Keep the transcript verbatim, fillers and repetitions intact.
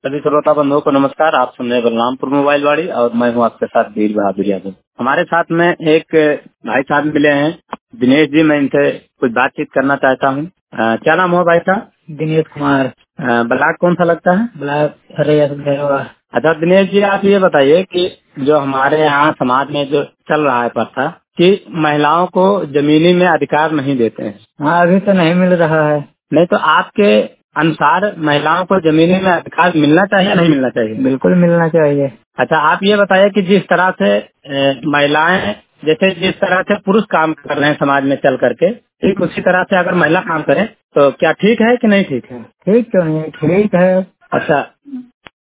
सभी श्रोता बंधुओं को नमस्कार। आप सुन रहे हैं बलरामपुर मोबाइल वाड़ी और मैं हूँ आपके साथ वीर बहादुर यादव। हमारे साथ में एक भाई साहब मिले हैं, दिनेश जी। मैं इनसे कुछ बातचीत करना चाहता हूँ। अ, क्या नाम हुआ भाई साहब? दिनेश कुमार। अ, ब्लॉक कौन सा लगता है? ब्लॉक हरैया भैरवा। अच्छा दिनेश जी, आप ये बताइए कि जो हमारे यहाँ समाज में जो चल रहा है प्रथा कि महिलाओं को जमीनी में अधिकार नहीं देते हैं। हाँ, अभी तो नहीं मिल रहा है। नहीं तो आपके अनुसार महिलाओं को जमीनी में अधिकार मिलना चाहिए या नहीं मिलना चाहिए? बिल्कुल मिलना चाहिए। अच्छा, आप ये बताइए कि जिस तरह से अ, महिलाएं जैसे जिस तरह से पुरुष काम कर रहे हैं समाज में चल करके, ठीक उसी तरह से अगर महिला काम करे तो क्या ठीक है कि नहीं ठीक है? ठीक क्यों नहीं, ठीक है। अच्छा,